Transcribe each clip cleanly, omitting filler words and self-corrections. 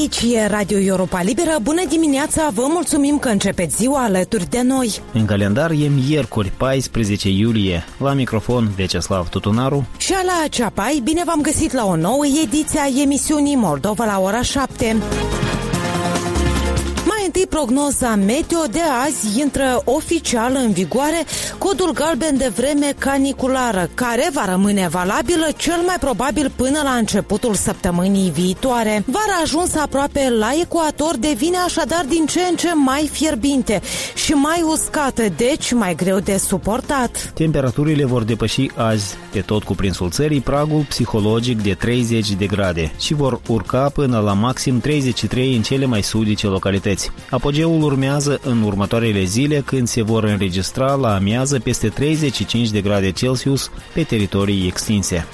Aici e Radio Europa Liberă. Bună dimineața, vă mulțumim că începeți ziua alături de noi. În calendar e miercuri, 14 iulie. La microfon, Veceslav Tutunaru și Ala Ceapai. Bine v-am găsit la o nouă ediție a emisiunii Moldova la ora 7. Întâi, prognoza meteo. De azi intră oficial în vigoare codul galben de vreme caniculară, care va rămâne valabilă cel mai probabil până la începutul săptămânii viitoare. Vara ajunsă aproape la ecuator devine așadar din ce în ce mai fierbinte și mai uscată, deci mai greu de suportat. Temperaturile vor depăși azi pe tot cuprinsul țării pragul psihologic de 30 de grade și vor urca până la maxim 33 în cele mai sudice localități. Apogeul urmează în următoarele zile, când se vor înregistra la amiază peste 35 de grade Celsius pe teritorii extinse.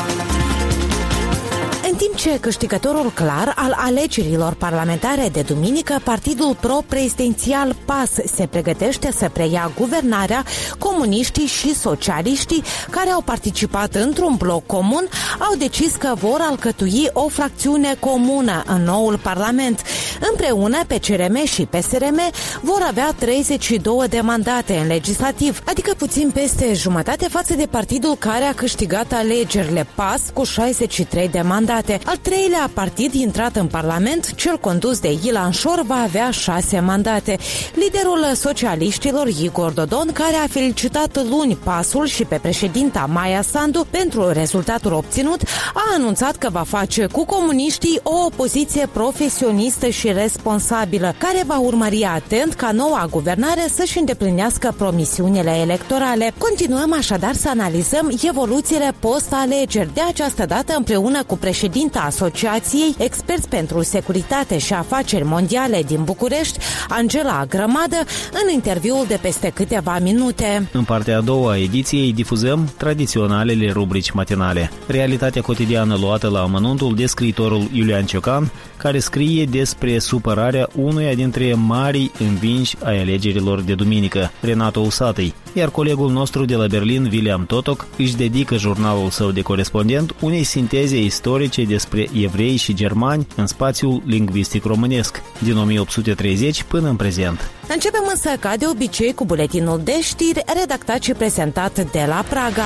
În timp ce câștigătorul clar al alegerilor parlamentare de duminică, partidul pro-prezidențial PAS se pregătește să preia guvernarea, comuniștii și socialiștii, care au participat într-un bloc comun, au decis că vor alcătui o fracțiune comună în noul parlament. Împreună, PCRM și PSRM vor avea 32 de mandate în legislativ, adică puțin peste jumătate față de partidul care a câștigat alegerile, PAS, cu 63 de mandate. Al treilea partid intrat în Parlament, cel condus de Ilan Șor, va avea 6 mandate. Liderul socialiștilor, Igor Dodon, care a felicitat luni PAS-ul și pe președinta Maia Sandu pentru rezultatul obținut, a anunțat că va face cu comuniștii o opoziție profesionistă și responsabilă, care va urmări atent ca noua guvernare să-și îndeplinească promisiunile electorale. Continuăm așadar să analizăm evoluțiile post-alegeri, de această dată împreună cu președinta Asociației Experți pentru Securitate și Afaceri Mondiale din București, Angela Grămadă, în interviul de peste câteva minute. În partea a doua a ediției difuzăm tradiționalele rubrici matinale. Realitatea cotidiană luată la amănuntul de scriitorul Iulian Ciocan, care scrie despre supărarea unuia dintre marii învinși ai alegerilor de duminică, Renato Usatăi, iar colegul nostru de la Berlin, William Totok, își dedică jurnalul său de corespondent unei sinteze istorice despre evrei și germani în spațiul lingvistic românesc, din 1830 până în prezent. Începem însă, ca de obicei, cu buletinul de știri redactat și prezentat de la Praga.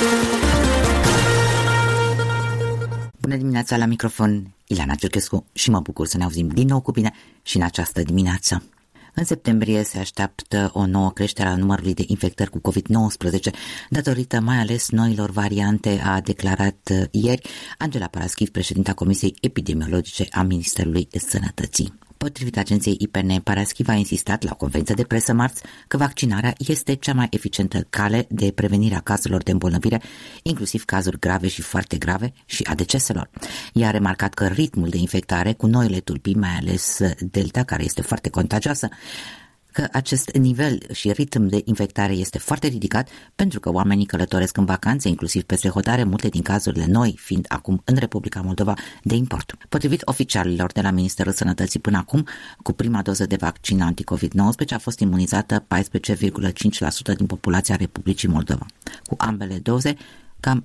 Bună dimineața, la microfon Ileana Cerchescu și mă bucur să ne auzim din nou cu bine și în această dimineață. În septembrie se așteaptă o nouă creștere a numărului de infectări cu COVID-19, datorită mai ales noilor variante, a declarat ieri Angela Paraschiv, președinta Comisiei Epidemiologice a Ministerului Sănătății. Potrivit agenției IPN, Paraschiv a insistat la o conferință de presă marți că vaccinarea este cea mai eficientă cale de prevenire a cazurilor de îmbolnăvire, inclusiv cazuri grave și foarte grave și a deceselor. Ea a remarcat că ritmul de infectare cu noile tulpini, mai ales Delta, care este foarte contagioasă, că acest nivel și ritm de infectare este foarte ridicat pentru că oamenii călătoresc în vacanțe, inclusiv peste hotare, multe din cazurile noi fiind acum în Republica Moldova de import. Potrivit oficialilor de la Ministerul Sănătății, până acum, cu prima doză de vaccin anti-COVID-19 a fost imunizată 14,5% din populația Republicii Moldova. Cu ambele doze, cam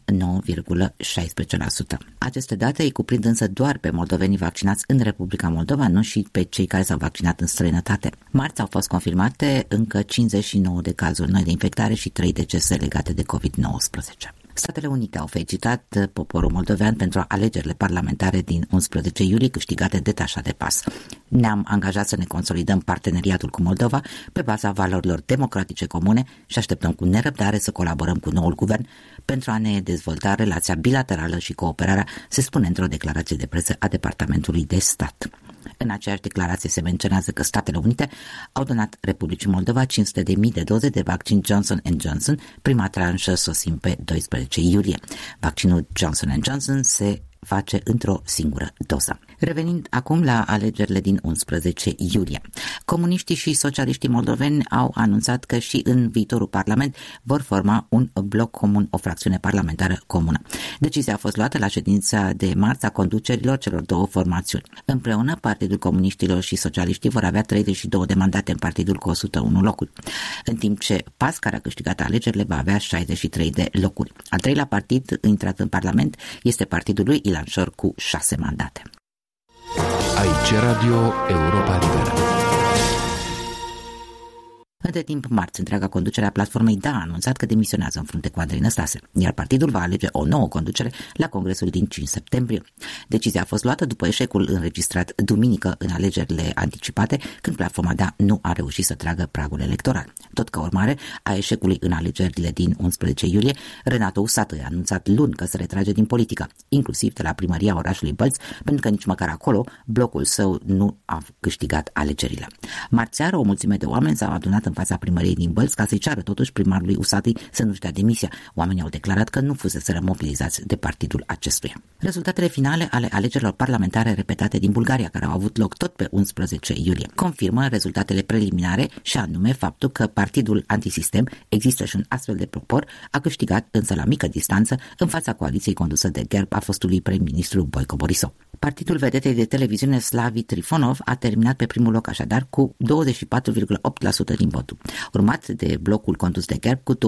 9,16%. Aceste date îi cuprind însă doar pe moldovenii vaccinați în Republica Moldova, nu și pe cei care s-au vaccinat în străinătate. Marți au fost confirmate încă 59 de cazuri noi de infectare și 3 decese legate de COVID-19. Statele Unite au felicitat poporul moldovean pentru alegerile parlamentare din 11 iulie câștigate detașat de PAS. Ne-am angajat să ne consolidăm parteneriatul cu Moldova pe baza valorilor democratice comune și așteptăm cu nerăbdare să colaborăm cu noul guvern pentru a ne dezvolta relația bilaterală și cooperarea, se spune într-o declarație de presă a Departamentului de Stat. În aceeași declarație se menționează că Statele Unite au donat Republicii Moldova 500.000 de doze de vaccin Johnson & Johnson, prima tranșă sosind pe 12 iulie. Vaccinul Johnson & Johnson se face într-o singură doză. Revenind acum la alegerile din 11 iulie. Comuniștii și socialiștii moldoveni au anunțat că și în viitorul parlament vor forma un bloc comun, o fracțiune parlamentară comună. Decizia a fost luată la ședința de marți a conducerilor celor două formațiuni. Împreună, Partidul Comuniștilor și Socialiștii vor avea 32 de mandate în partidul cu 101 locuri, în timp ce PAS, care a câștigat alegerile, va avea 63 de locuri. Al treilea partid intrat în parlament este partidul lui Ilan Șor cu 6 mandate. Aici Radio Europa Liberă. Între timp, marți, întreaga conducere a platformei DA a anunțat că demisionează în frunte cu Andrei Năstase, iar partidul va alege o nouă conducere la congresul din 5 septembrie. Decizia a fost luată după eșecul înregistrat duminică în alegerile anticipate, când platforma DA nu a reușit să tragă pragul electoral. Tot ca urmare a eșecului în alegerile din 11 iulie, Renato Usată a anunțat luni că se retrage din politică, inclusiv de la primăria orașului Bălți, pentru că nici măcar acolo blocul său nu a câștigat alegerile. Marți seară, o mulțime de oameni s-au adunat în fața primăriei din Bălți ca să-i ceară totuși primarului Usatăi să nu-și dea demisia. Oamenii au declarat că nu fuseseră mobilizați de partidul acestuia. Rezultatele finale ale alegerilor parlamentare repetate din Bulgaria, care au avut loc tot pe 11 iulie, confirmă rezultatele preliminare și anume faptul că partidul antisistem, există și un astfel de popor, a câștigat însă la mică distanță în fața coaliției condusă de Gerb a fostului prim-ministru Boico Borisov. Partidul vedetei de televiziune Slavi Trifonov a terminat pe primul loc așadar cu 24,8% din voturi, urmat de blocul condus de Gerb cu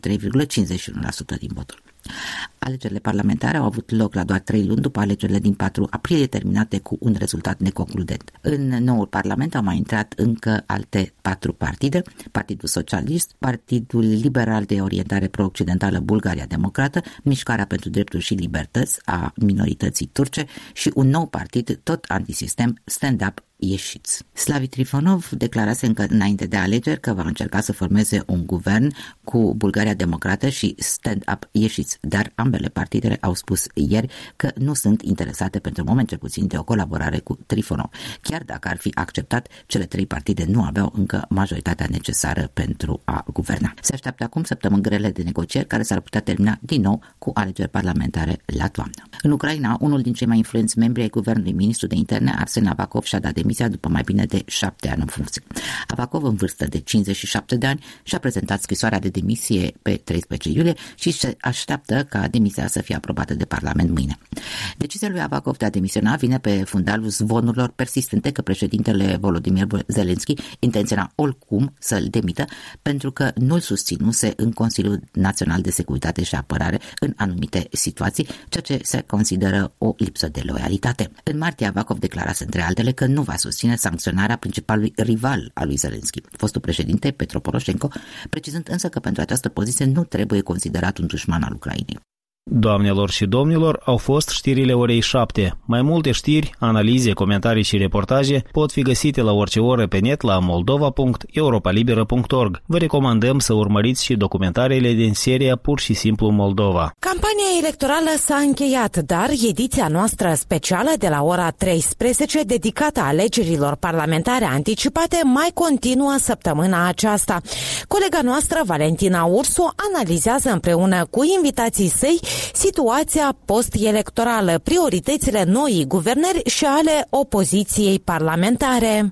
23,51% din voturi. Alegerile parlamentare au avut loc la doar 3 luni după alegerile din 4 aprilie, terminate cu un rezultat neconcludent. În noul parlament au mai intrat încă alte 4 partide: Partidul Socialist, Partidul Liberal de Orientare Pro-Occidentală Bulgaria Democrată, Mișcarea pentru Drepturi și Libertăți a minorității turce și un nou partid tot antisistem, Stand Up Ieșiți. Slavi Trifonov declarase încă înainte de alegeri că va încerca să formeze un guvern cu Bulgaria Democrată și Stand Up Ieșiți, dar ambele partidele au spus ieri că nu sunt interesate pentru moment cel puțin de o colaborare cu Trifonov. Chiar dacă ar fi acceptat, cele 3 partide nu aveau încă majoritatea necesară pentru a guverna. Se așteaptă acum săptămâni grele de negocieri care s-ar putea termina din nou cu alegeri parlamentare la toamnă. În Ucraina, unul din cei mai influenți membri ai guvernului, ministrul de interne Arsen Avakov, și-a dat demisia după mai bine de 7 ani în funcție. Avakov, în vârstă de 57 de ani, și-a prezentat scrisoarea de demisie pe 13 iulie și se așteaptă ca demisia să fie aprobată de Parlament mâine. Decizia lui Avakov de a demisiona vine pe fundalul zvonurilor persistente că președintele Volodymyr Zelensky intenționa oricum să-l demită pentru că nu-l susținuse în Consiliul Național de Securitate și Apărare în anumite situații, ceea ce se consideră o lipsă de loialitate. În martie, Avakov declarase între altele că nu va susține sancționarea principalului rival al lui Zelensky, fostul președinte Petro Poroșenko, precizând însă că pentru această poziție nu trebuie considerat un dușman al Ucrainei. Doamnelor și domnilor, au fost știrile orei 7. Mai multe știri, analize, comentarii și reportaje pot fi găsite la orice oră pe net la moldova.europalibera.org. Vă recomandăm să urmăriți și documentarele din seria Pur și simplu Moldova. Campania electorală s-a încheiat, dar ediția noastră specială de la ora 13, dedicată alegerilor parlamentare anticipate, mai continuă săptămâna aceasta. Colega noastră, Valentina Ursu, analizează împreună cu invitații săi situația post-electorală, prioritățile noii guvernări și ale opoziției parlamentare.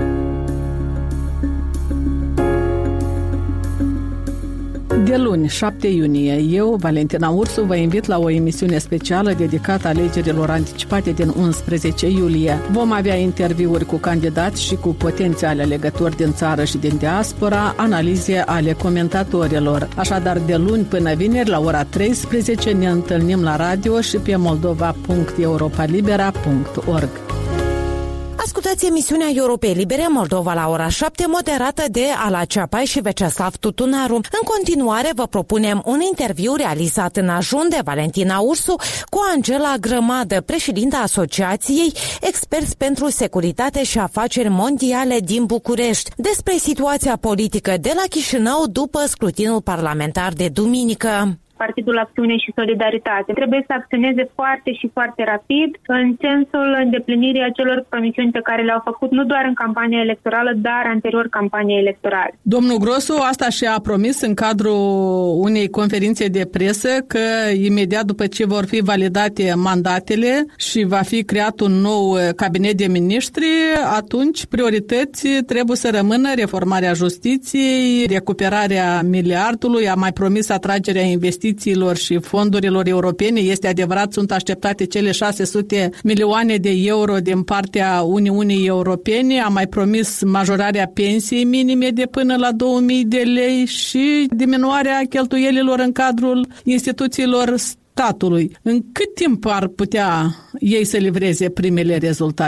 De luni, 7 iunie, eu, Valentina Ursu, vă invit la o emisiune specială dedicată alegerilor anticipate din 11 iulie. Vom avea interviuri cu candidați și cu potențiale alegători din țară și din diaspora, analize ale comentatorilor. Așadar, de luni până vineri, la ora 13, ne întâlnim la radio și pe moldova.europalibera.org. Ascultați emisiunea Europei Libere Moldova la ora 7, moderată de Ala Ceapai și Veceslav Tutunaru. În continuare vă propunem un interviu realizat în ajun de Valentina Ursu cu Angela Grămadă, președinta Asociației Experți pentru Securitate și Afaceri Mondiale din București, despre situația politică de la Chișinău după scrutinul parlamentar de duminică. Partidul Acțiune și Solidaritate trebuie să acționeze foarte și foarte rapid în sensul îndeplinirii acelor promisiuni pe care le-au făcut nu doar în campania electorală, dar anterior campaniei electorale. Domnul Grosu asta și-a promis în cadrul unei conferințe de presă că imediat după ce vor fi validate mandatele și va fi creat un nou cabinet de miniștri, atunci priorități trebuie să rămână reformarea justiției, recuperarea miliardului, a mai promis atragerea investițiilor și fondurilor europene. Este adevărat, sunt așteptate cele 600 milioane de euro din partea Uniunii Europene. A mai promis majorarea pensiei minime de până la 2000 de lei și diminuarea cheltuielilor în cadrul instituțiilor statului. În cât timp ar putea ei să livreze primele rezultate?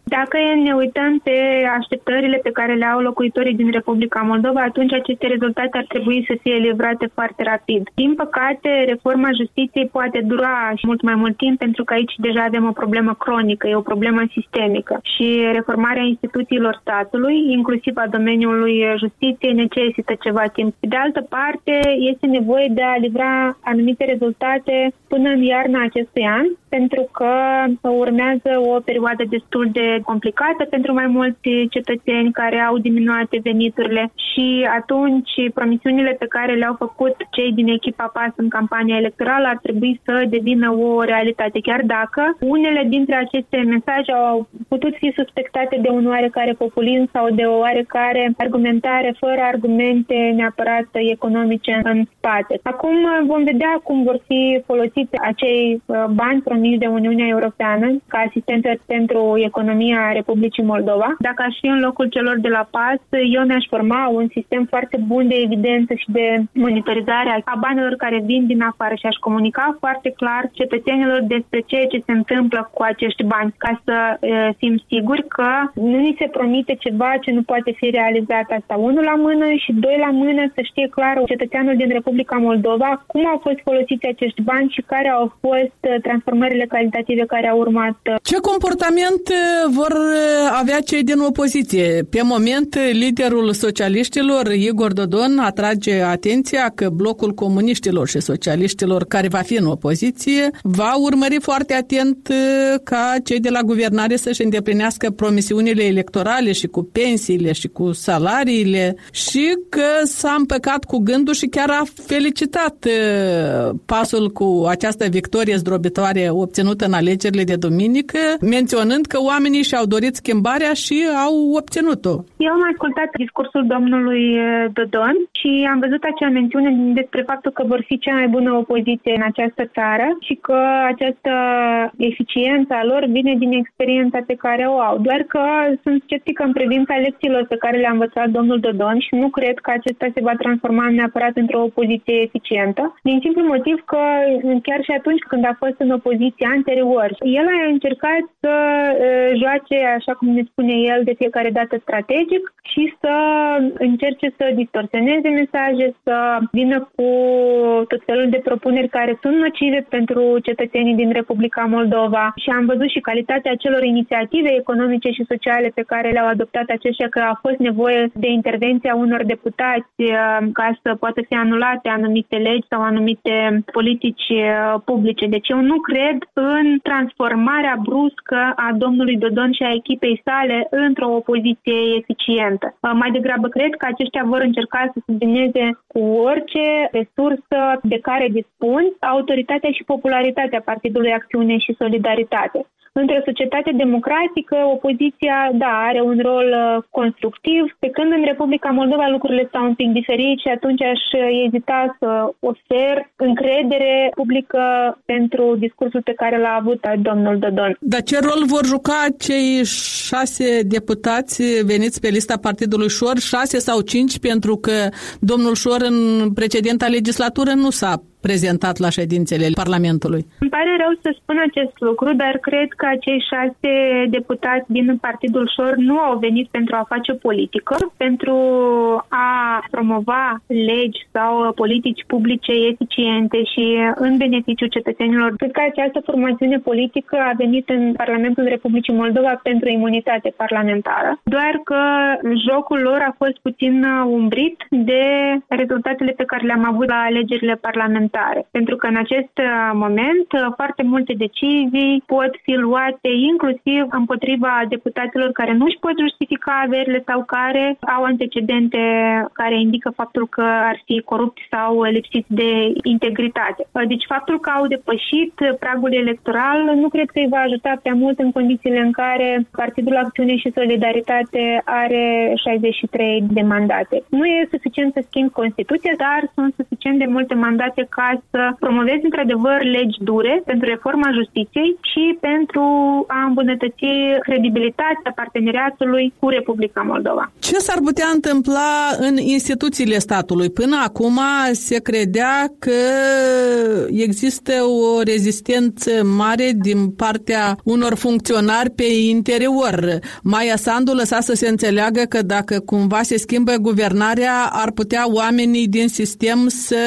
Dacă ne uităm pe așteptările pe care le au locuitorii din Republica Moldova, atunci aceste rezultate ar trebui să fie livrate foarte rapid. Din păcate, reforma justiției poate dura și mult mai mult timp, pentru că aici deja avem o problemă cronică, e o problemă sistemică. Și reformarea instituțiilor statului, inclusiv a domeniului justiției, necesită ceva timp. De altă parte, este nevoie de a livra anumite rezultate până în iarna acestui an, pentru că urmează o perioadă destul de complicată pentru mai mulți cetățeni care au diminuate veniturile și atunci promisiunile pe care le-au făcut cei din echipa PAS în campania electorală ar trebui să devină o realitate, chiar dacă unele dintre aceste mesaje au putut fi suspectate de un oarecare populism sau de o oarecare argumentare fără argumente neapărat economice în spate. Acum vom vedea cum vor fi folosiți acei bani promiși de Uniunea Europeană ca asistență pentru economia Republicii Moldova. Dacă aș fi în locul celor de la PAS, eu mi-aș forma un sistem foarte bun de evidență și de monitorizare a banilor care vin din afară și aș comunica foarte clar cetățenilor despre ceea ce se întâmplă cu acești bani, ca să fim siguri că nu ni se promite ceva ce nu poate fi realizat. Asta unul la mână și doi la mână, să știe clar cetățeanul din Republica Moldova cum au fost folosiți acești bani și care au fost transformările calitative care au urmat. Ce comportament vor avea cei din opoziție? Pe moment, liderul socialiștilor, Igor Dodon, atrage atenția că blocul comuniștilor și socialiștilor, care va fi în opoziție, va urmări foarte atent ca cei de la guvernare să-și îndeplinească promisiunile electorale și cu pensiile și cu salariile și că s-a împăcat cu gândul și chiar a felicitat PAS-ul cu această victorie zdrobitoare obținută în alegerile de duminică, menționând că oamenii și-au dorit schimbarea și au obținut-o. Eu am ascultat discursul domnului Dodon și am văzut acea mențiune despre faptul că vor fi cea mai bună opoziție în această țară și că această eficiență a lor vine din experiența pe care o au. Doar că sunt sceptică în privința lecțiilor pe care le-a învățat domnul Dodon și nu cred că acesta se va transforma neapărat într-o opoziție eficientă, din simplu motiv că chiar și atunci când a fost în opoziție anterior, el a încercat să joace, așa cum ne spune el, de fiecare dată strategic și să încerce să distorsioneze mesaje, să vină cu tot felul de propuneri care sunt nocive pentru cetățenii din Republica Moldova și am văzut și calitatea acelor inițiative economice și sociale pe care le-au adoptat aceștia, că a fost nevoie de intervenția unor deputați ca să poată fi anulate anumite legi sau anumite politici publice. Deci eu nu cred în transformarea bruscă a domnului Dodon și a echipei sale într-o opoziție eficientă. Mai degrabă cred că aceștia vor încerca să sublineze cu orice resursă de care dispun autoritatea și popularitatea Partidului Acțiune și Solidaritate. Într-o societate democratică, opoziția, are un rol constructiv, pe când în Republica Moldova lucrurile stau un pic diferit și atunci aș ezita să ofer încredere publică pentru discursul pe care l-a avut domnul Dodon. Dar ce rol vor juca cei 6 deputați veniți pe lista Partidului Șor, 6 sau 5, pentru că domnul Șor în precedenta legislatură nu s-a prezentat la ședințele Parlamentului? Îmi pare rău să spun acest lucru, dar cred că acei 6 deputați din Partidul Șor nu au venit pentru a face politică, pentru a promova legi sau politici publice eficiente și în beneficiul cetățenilor. Cred că această formațiune politică a venit în Parlamentul Republicii Moldova pentru imunitate parlamentară, doar că jocul lor a fost puțin umbrit de rezultatele pe care le-am avut la alegerile parlamentare. Pentru că în acest moment foarte multe decizii pot fi luate inclusiv împotriva deputaților care nu își pot justifica averile sau care au antecedente care indică faptul că ar fi corupți sau lipsiți de integritate. Deci faptul că au depășit pragul electoral nu cred că îi va ajuta prea mult în condițiile în care Partidul Acțiune și Solidaritate are 63 de mandate. Nu e suficient să schimbi Constituția, dar sunt suficient de multe mandate încerca să promoveze într-adevăr legi dure pentru reforma justiției și pentru a îmbunătăți credibilitatea parteneriatului cu Republica Moldova. Ce s-ar putea întâmpla în instituțiile statului? Până acum se credea că există o rezistență mare din partea unor funcționari pe interior. Maia Sandu lăsa să se înțeleagă că dacă cumva se schimbă guvernarea, ar putea oamenii din sistem să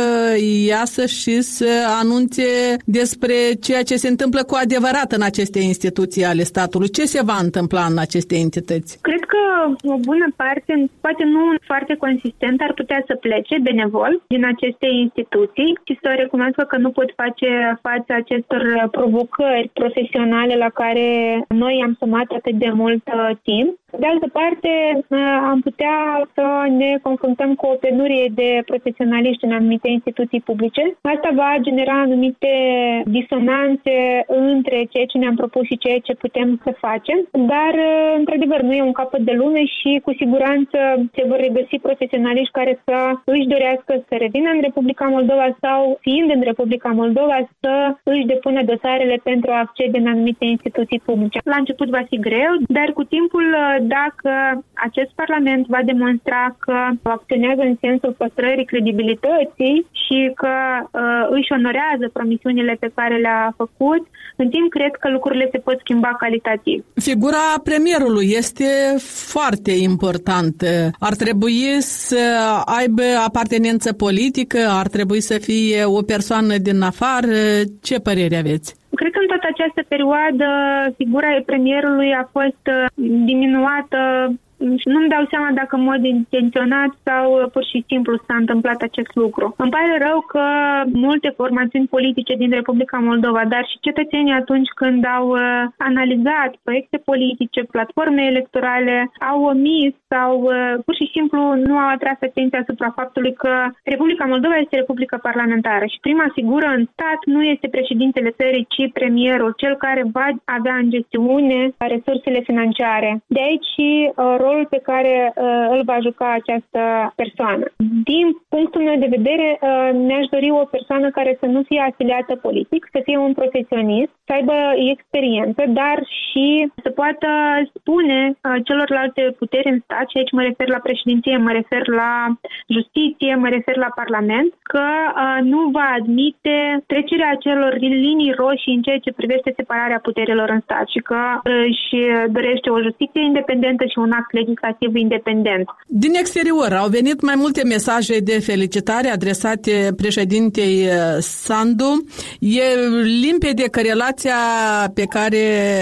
iasă și să anunțe despre ceea ce se întâmplă cu adevărat în aceste instituții ale statului. Ce se va întâmpla în aceste entități? Cred că o bună parte, poate nu foarte consistent, ar putea să plece benevol din aceste instituții și să recunoască că nu pot face față acestor provocări profesionale la care noi am sumat atât de mult timp. De altă parte, am putea să ne confruntăm cu o penurie de profesionaliști în anumite instituții publice. Asta va genera anumite disonanțe între ceea ce ne-am propus și ceea ce putem să facem, dar, într-adevăr, nu e un capăt de lume și, cu siguranță, se vor regăsi profesionaliști care să își dorească să revină în Republica Moldova sau, fiind în Republica Moldova, să își depună dosarele pentru a accede în anumite instituții publice. La început va fi greu, dar cu timpul, dacă acest Parlament va demonstra că acționează în sensul păstrării credibilității și că își onorează promisiunile pe care le-a făcut, în timp cred că lucrurile se pot schimba calitativ. Figura premierului este foarte importantă. Ar trebui să aibă apartenență politică, ar trebui să fie o persoană din afară. Ce părere aveți? Cred că în toată această perioadă figura premierului a fost diminuată. Nu-mi dau seama dacă în mod intenționat sau pur și simplu s-a întâmplat acest lucru. Îmi pare rău că multe formațiuni politice din Republica Moldova, dar și cetățenii atunci când au analizat proiecte politice, platforme electorale, au omis sau pur și simplu nu au atras atenția asupra faptului că Republica Moldova este Republică parlamentară și prima figură în stat nu este președintele țării, ci premierul, cel care va avea în gestiune resursele financiare. De aici și rolul pe care îl va juca această persoană. Din punctul meu de vedere, mi-aș dori o persoană care să nu fie afiliată politic, să fie un profesionist, să aibă experiență, dar și să poată spune celorlalte puteri în stat, și aici mă refer la președinție, mă refer la justiție, mă refer la Parlament, că nu va admite trecerea acelor linii roșii în ceea ce privește separarea puterilor în stat și că își dorește o justiție independentă și un act legislativ independent. Din exterior au venit mai multe mesaje de felicitare adresate președintei Sandu. E limpede că relația pe care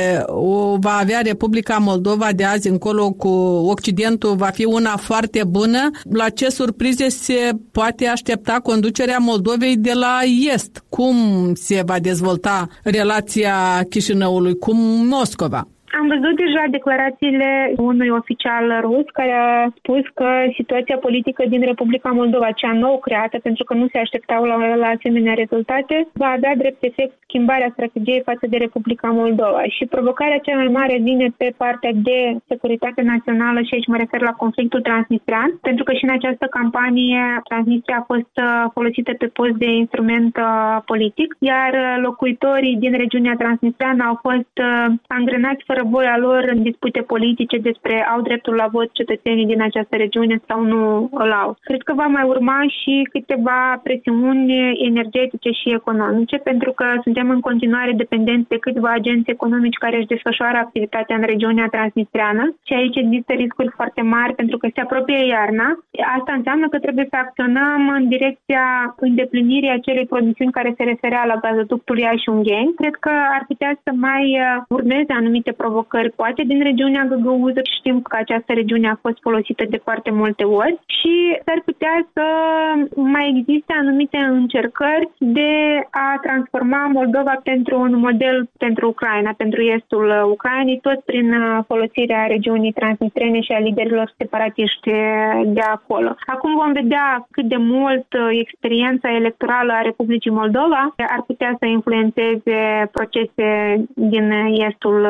o va avea Republica Moldova de azi încolo cu Occidentul va fi una foarte bună. La ce surprize se poate aștepta conducerea Moldovei de la Est? Cum se va dezvolta relația Chișinăului cu Moscova? Am văzut deja declarațiile unui oficial rus care a spus că situația politică din Republica Moldova, cea nou creată, pentru că nu se așteptau la asemenea rezultate, va avea drept efect schimbarea strategiei față de Republica Moldova. Și provocarea cea mai mare vine pe partea de securitate națională și aici mă refer la conflictul transnistrean, pentru că și în această campanie Transnistria a fost folosită pe post de instrument politic, iar locuitorii din regiunea transnistreană au fost angrenați fără voia lor în dispute politice despre au dreptul la vot cetățenii din această regiune sau nu îl au. Cred că va mai urma și câteva presiuni energetice și economice, pentru că suntem în continuare dependenți de câțiva agenți economici care își desfășoară activitatea în regiunea transnistreană și aici există riscuri foarte mari pentru că se apropie iarna. Asta înseamnă că trebuie să acționăm în direcția îndeplinirii acelei promisiuni care se referea la gazoductul Iași-Ungheni. Cred că ar putea să mai urmeze anumite provocări, poate din regiunea Găgăuză. Știm că această regiune a fost folosită de foarte multe ori și s-ar putea să mai existe anumite încercări de a transforma Moldova pentru un model pentru Ucraina, pentru estul Ucrainei, tot prin folosirea regiunii transnistrene și a liderilor separatiști de acolo. Acum vom vedea cât de mult experiența electorală a Republicii Moldova ar putea să influențeze procese din estul Ucrainei.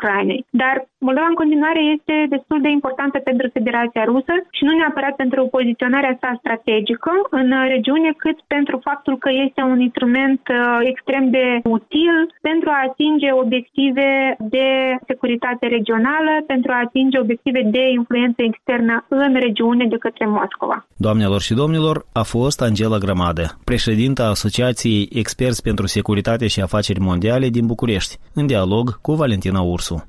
Ucrainei. Dar Moldova în continuare este destul de importantă pentru Federația Rusă și nu neapărat pentru poziționarea sa strategică în regiune, cât pentru faptul că este un instrument extrem de util pentru a atinge obiective de securitate regională, pentru a atinge obiective de influență externă în regiune de către Moscova. Doamnelor și domnilor, a fost Angela Grămadă, președinta Asociației Experți pentru Securitate și Afaceri Mondiale din București, în dialog cu Valentina Ursu.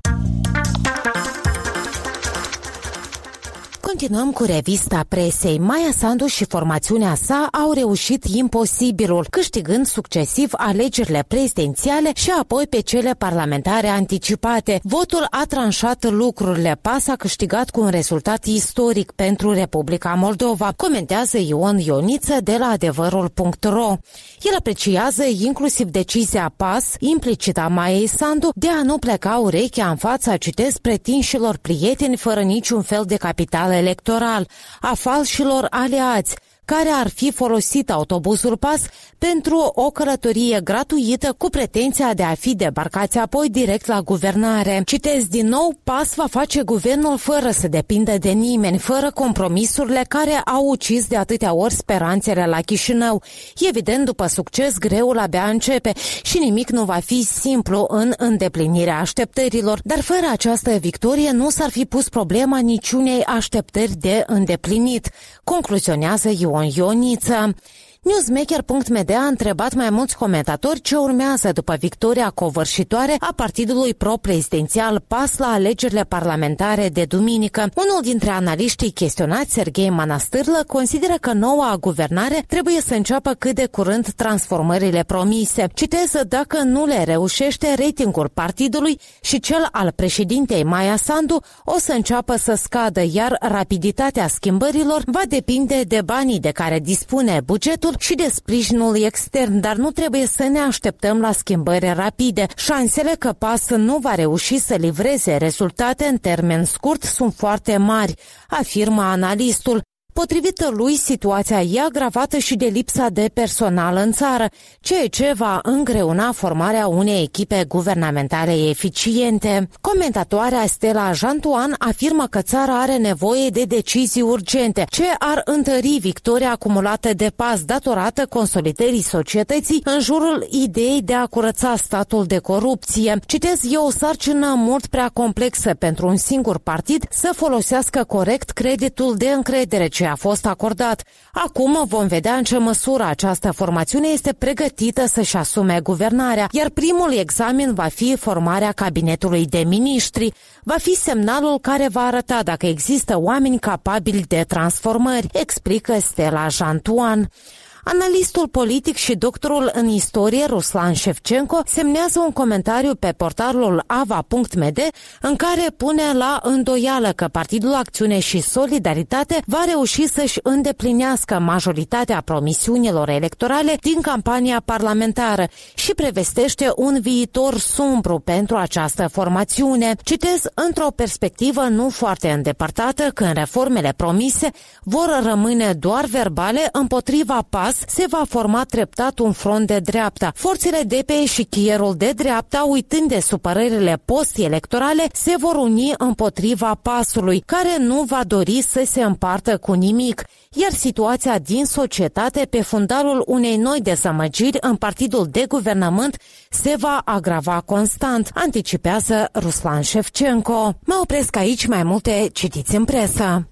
Continuăm cu revista presei. Maia Sandu și formațiunea sa au reușit imposibilul, câștigând succesiv alegerile prezidențiale și apoi pe cele parlamentare anticipate. Votul a tranșat lucrurile. PAS a câștigat cu un rezultat istoric pentru Republica Moldova, comentează Ion Ioniță de la adevărul.ro. El apreciază inclusiv decizia PAS, implicit a Maiei Sandu, de a nu pleca urechea în fața, citesc, pretinșilor prieteni fără niciun fel de capital electoral, a falșilor aliați, care ar fi folosit autobuzul PAS pentru o călătorie gratuită cu pretenția de a fi debarcați apoi direct la guvernare. Citez din nou, PAS va face guvernul fără să depindă de nimeni, fără compromisurile care au ucis de atâtea ori speranțele la Chișinău. Evident, după succes, greul abia începe și nimic nu va fi simplu în îndeplinirea așteptărilor, dar fără această victorie nu s-ar fi pus problema niciunei așteptări de îndeplinit, concluzionează Ion Ioniță. Newsmaker.md a întrebat mai mulți comentatori ce urmează după victoria covârșitoare a partidului pro-prezidențial PAS la alegerile parlamentare de duminică. Unul dintre analiștii chestionați, Serghei Manastârlă, consideră că noua guvernare trebuie să înceapă cât de curând transformările promise. Citez, dacă nu le reușește, ratingul partidului și cel al președintei Maia Sandu o să înceapă să scadă, iar rapiditatea schimbărilor va depinde de banii de care dispune bugetul și de sprijinul extern, dar nu trebuie să ne așteptăm la schimbări rapide. Șansele că PAS nu va reuși să livreze rezultate în termen scurt sunt foarte mari, afirmă analistul. Potrivit lui, situația e agravată și de lipsa de personal în țară, ceea ce va îngreuna formarea unei echipe guvernamentale eficiente. Comentatoarea Stella Jantuan afirmă că țara are nevoie de decizii urgente, ce ar întări victoria acumulată de PAS datorată consolidării societății în jurul ideii de a curăța statul de corupție. Citez, e o sarcină mult prea complexă pentru un singur partid să folosească corect creditul de încredere ce a fost acordat. Acum vom vedea în ce măsură această formațiune este pregătită să-și asume guvernarea, iar primul examen va fi formarea cabinetului de miniștri. Va fi semnalul care va arăta dacă există oameni capabili de transformări, explică Stella Jantuan. Analistul politic și doctorul în istorie Ruslan Shevchenko semnează un comentariu pe portalul ava.md în care pune la îndoială că Partidul Acțiune și Solidaritate va reuși să-și îndeplinească majoritatea promisiunilor electorale din campania parlamentară și prevestește un viitor sumbru pentru această formațiune. Citez, într-o perspectivă nu foarte îndepărtată, când reformele promise vor rămâne doar verbale, împotriva PAS se va forma treptat un front de dreapta. Forțele DPE și chierul de dreapta, uitând de supărările post-electorale, se vor uni împotriva PAS-ului, care nu va dori să se împartă cu nimic, iar situația din societate pe fundalul unei noi dezamăgiri în partidul de guvernământ se va agrava constant, anticipează Ruslan Shevchenko. Mă opresc aici, mai multe citiți în presă.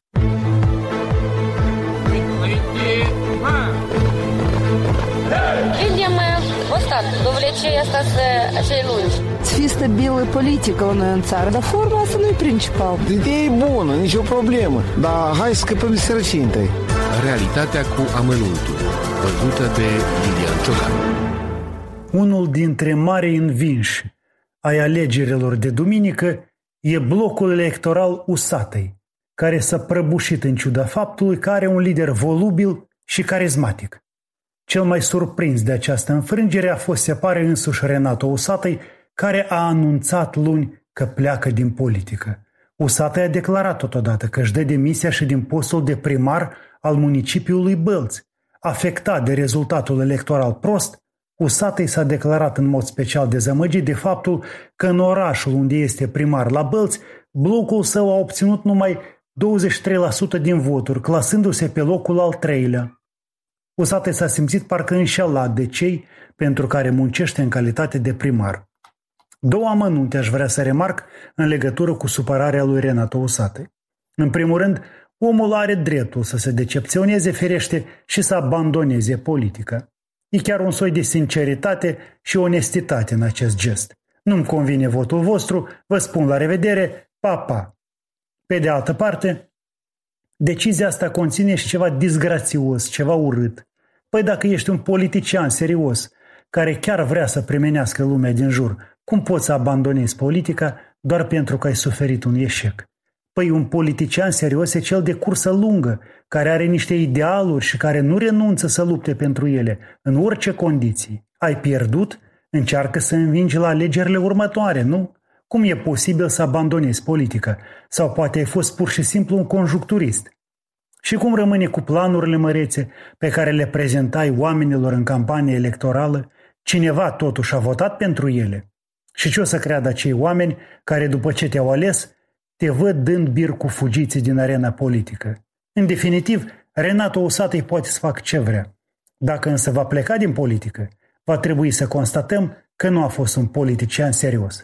До влечения остаться acei lungi. Să fie stabilă politică în țară, dar forma asta nu e principal. Ideea e bună, nicio problemă, dar hai să scăpăm de sărăcie întâi. Realitatea cu amănuntul, văzută de Lilian Ciocan. Unul dintre marii învinși ai alegerilor de duminică e blocul electoral USAT-ei, care s-a prăbușit în ciuda faptului că are un lider volubil și carismatic. Cel mai surprins de această înfrângere a fost, se pare, însuși Renato Usatăi, care a anunțat luni că pleacă din politică. Usatăi a declarat totodată că își dă demisia și din postul de primar al municipiului Bălți, afectat de rezultatul electoral prost, Usatăi s-a declarat în mod special dezamăgit de faptul că în orașul unde este primar la Bălți, blocul său a obținut numai 23% din voturi, clasându-se pe locul al 3-lea. Usatăi s-a simțit parcă înșelat de cei pentru care muncește în calitate de primar. 2 amănunte aș vrea să remarc în legătură cu supărarea lui Renato Usatăi. În primul rând, omul are dreptul să se decepționeze, ferește, și să abandoneze politica. E chiar un soi de sinceritate și onestitate în acest gest. Nu-mi convine votul vostru, vă spun la revedere, pa, pa. Pe de altă parte, decizia asta conține și ceva disgrațios, ceva urât. Păi dacă ești un politician serios, care chiar vrea să primenească lumea din jur, cum poți să abandonezi politica doar pentru că ai suferit un eșec? Păi un politician serios e cel de cursă lungă, care are niște idealuri și care nu renunță să lupte pentru ele, în orice condiții. Ai pierdut? Încearcă să învingi la alegerile următoare, nu? Cum e posibil să abandonezi politica? Sau poate ai fost pur și simplu un conjuncturist? Și cum rămâne cu planurile mărețe pe care le prezentai oamenilor în campanie electorală? Cineva totuși a votat pentru ele? Și ce o să creadă acei oameni care după ce te-au ales te văd dând bir cu fugiții din arena politică? În definitiv, Renato Usatăi poate să facă ce vrea. Dacă însă va pleca din politică, va trebui să constatăm că nu a fost un politician serios.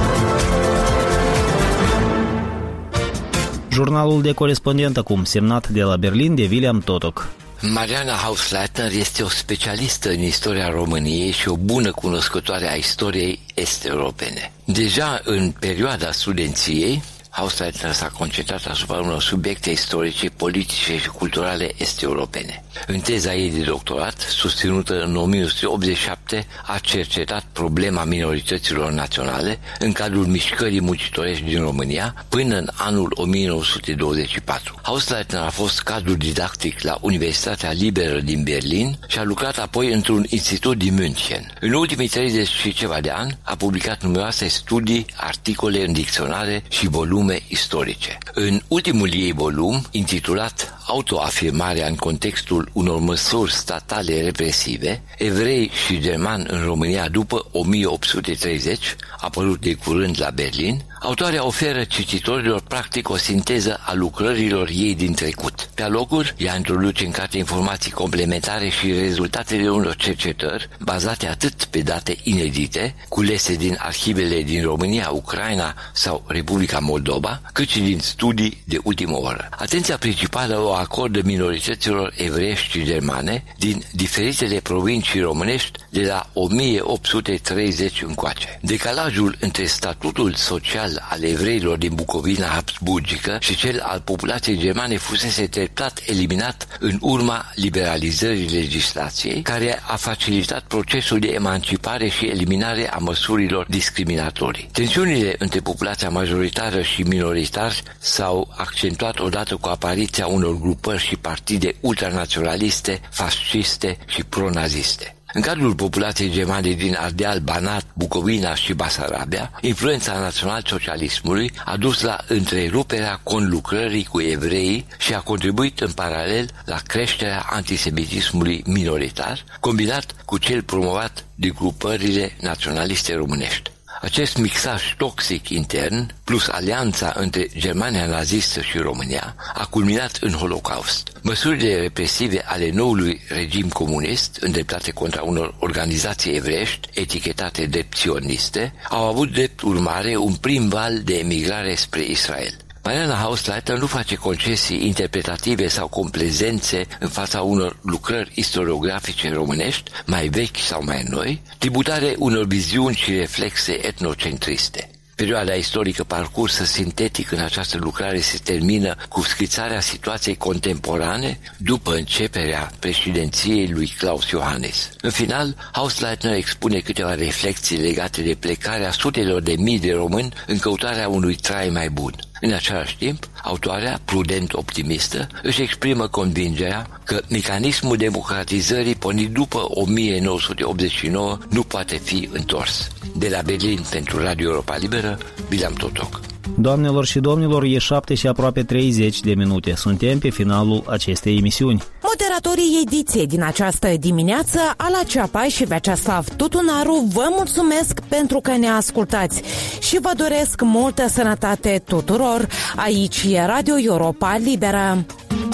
Jurnalul de corespondent acum, semnat de la Berlin de William Totok. Mariana Hausleitner este o specialistă în istoria României și o bună cunoscătoare a istoriei est-europene. Deja în perioada studenției, Hausleitner s-a concentrat asupra unor subiecte istorice, politice și culturale est-europene. În teza ei de doctorat, susținută în 1987, a cercetat problema minorităților naționale în cadrul mișcării muncitorești din România până în anul 1924. Hausleitner a fost cadru didactic la Universitatea Liberă din Berlin și a lucrat apoi într-un institut din München. În ultimii 30 și ceva de ani a publicat numeroase studii, articole în dicționare și volume istorice. În ultimul ei volum, intitulat Autoafirmarea în contextul unor măsuri statale represive, evrei și germani în România după 1830, apărut de curând la Berlin, autoarea oferă cititorilor practic o sinteză a lucrărilor ei din trecut. Pe alocuri, ea introduce în carte informații complementare și rezultatele unor cercetări bazate atât pe date inedite, culese din arhivele din România, Ucraina sau Republica Moldova, cât și din studii de ultimă oră. Atenția principală o acordă minorităților evreiești și germane din diferitele provincii românești de la 1830 încoace. Decalajul între statutul social al evreilor din Bucovina habsburgică și cel al populației germane fusese treptat eliminat în urma liberalizării legislației, care a facilitat procesul de emancipare și eliminare a măsurilor discriminatorii. Tensiunile între populația majoritară și minoritari s-au accentuat odată cu apariția unor grupări și partide ultranaționaliste, fasciste și pronaziste. În cadrul populației germane din Ardeal, Banat, Bucovina și Basarabia, influența național-socialismului a dus la întreruperea conlucrării cu evreii și a contribuit în paralel la creșterea antisemitismului minoritar, combinat cu cel promovat de grupările naționaliste românești. Acest mixaj toxic intern, plus alianța între Germania nazistă și România, a culminat în Holocaust. Măsurile represive ale noului regim comunist, îndreptate contra unor organizații evreiești, etichetate drept sioniste, au avut drept urmare un prim val de emigrare spre Israel. Mariana Hausleitner nu face concesii interpretative sau complezențe în fața unor lucrări istoriografice românești, mai vechi sau mai noi, tributare unor viziuni și reflexe etnocentriste. Perioada istorică parcursă sintetic în această lucrare se termină cu schițarea situației contemporane după începerea președinției lui Klaus Iohannis. În final, Hausleitner expune câteva reflexii legate de plecarea sutelor de mii de români în căutarea unui trai mai bun. În același timp, autoarea, prudent optimistă, își exprimă convingerea că mecanismul democratizării pornit după 1989 nu poate fi întors. De la Berlin pentru Radio Europa Liberă, William Totok. Doamnelor și domnilor, e 7 și aproape 30 de minute. Suntem pe finalul acestei emisiuni. Moderatorii ediției din această dimineață, Ala Ceapa și Vyacheslav Tutunaru, vă mulțumesc pentru că ne ascultați și vă doresc multă sănătate tuturor. Aici e Radio Europa Liberă.